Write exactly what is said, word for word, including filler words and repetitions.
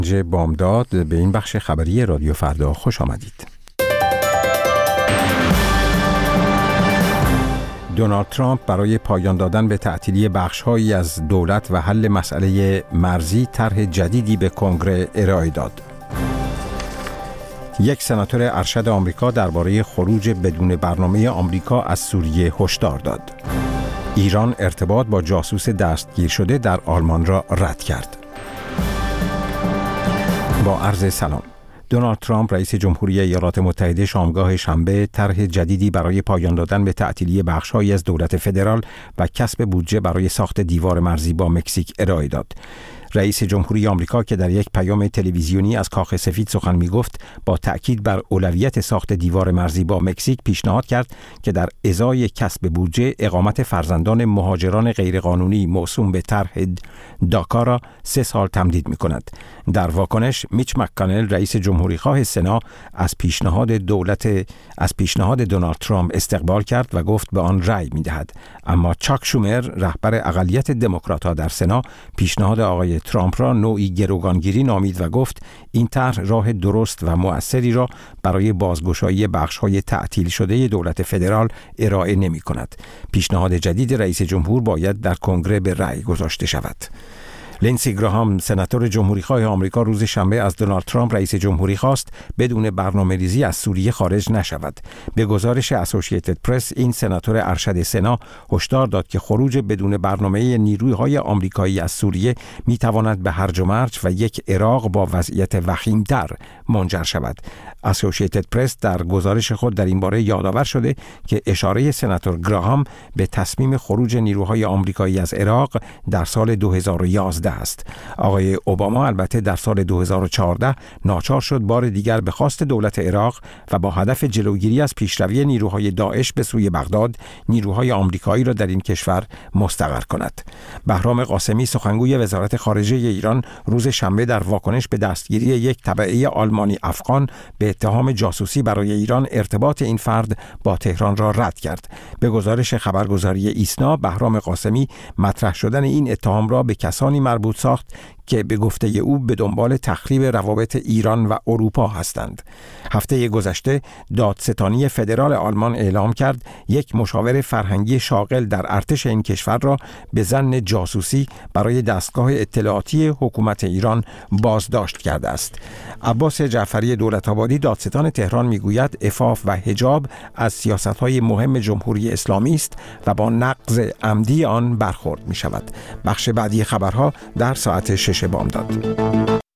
بامداد به این بخش خبری رادیو فردا خوش آمدید. دونالد ترامپ برای پایان دادن به تعطیلی بخش‌هایی از دولت و حل مسئله مرزی طرح جدیدی به کنگره ارائه داد. یک سناتور ارشد آمریکا درباره خروج بدون برنامه آمریکا از سوریه هشدار داد. ایران ارتباط با جاسوس دستگیر شده در آلمان را رد کرد. با عرض سلام. دونالد ترامپ رئیس جمهوری ایالات متحده شامگاه شنبه طرح جدیدی برای پایان دادن به تعطیلی بخش‌هایی از دولت فدرال و کسب بودجه برای ساخت دیوار مرزی با مکزیک ارائه داد. رئیس جمهوری آمریکا که در یک پیام تلویزیونی از کاخ سفید سخن می‌گفت، با تأکید بر اولویت ساخت دیوار مرزی با مکزیک پیشنهاد کرد که در ازای کسب بودجه اقامت فرزندان مهاجران غیرقانونی موسوم به طرح داکا را سه سال تمدید می‌کند. در واکنش میچ مک‌کانل رئیس جمهوری خواه سنا از پیشنهاد دولت از پیشنهاد دونالد ترامپ استقبال کرد و گفت به آن رأی می‌دهد. اما چاک شومر رهبر اقلیت دموکرات‌ها در سنا پیشنهاد آقای ترامپ را نوعی گروگانگیری نامید و گفت این طرح راه درست و مؤثری را برای بازگشایی بخش‌های تعطیل شده دولت فدرال ارائه نمی‌کند. پیشنهاد جدید رئیس جمهور باید در کنگره به رأی گذاشته شود. لینسی گراهام سناتور جمهوریخواه آمریکا روز شنبه از دونالد ترامپ رئیس جمهوری خواست بدون برنامه‌ریزی از سوریه خارج نشود. به گزارش اسوسییتد پرس این سناتور ارشد سنا هشدار داد که خروج بدون برنامه نیروهای آمریکایی از سوریه میتواند به هرج و مرج و یک عراق با وضعیت وخیم‌تر منجر شود. اسوسییتد پرس در گزارش خود در این باره یادآور شده که اشاره سناتور گراهام به تصمیم خروج نیروهای آمریکایی از عراق در سال دو هزار و یازده است. آقای اوباما البته در سال دو هزار و چهارده ناچار شد بار دیگر به خواست دولت عراق و با هدف جلوگیری از پیشروی نیروهای داعش به سوی بغداد نیروهای آمریکایی را در این کشور مستقر کند. بهرام قاسمی سخنگوی وزارت خارجه ایران روز شنبه در واکنش به دستگیری یک تبعه آلمانی افغان به اتهام جاسوسی برای ایران ارتباط این فرد با تهران را رد کرد. به گزارش خبرگزاری ایسنا بهرام قاسمی مطرح شدن این اتهام را به کسانی مربوط ساخت که به گفته او به دنبال تخریب روابط ایران و اروپا هستند. هفته گذشته دادستانی فدرال آلمان اعلام کرد یک مشاور فرهنگی شاغل در ارتش این کشور را به ظن جاسوسی برای دستگاه اطلاعاتی حکومت ایران بازداشت کرده است. عباس جعفری دولت‌آبادی دادستان تهران میگوید عفاف و حجاب از سیاست‌های مهم جمهوری اسلامی است و با نقض عمدی آن برخورد می‌شود. بخش بعدی خبرها در ساعت شش بامداد.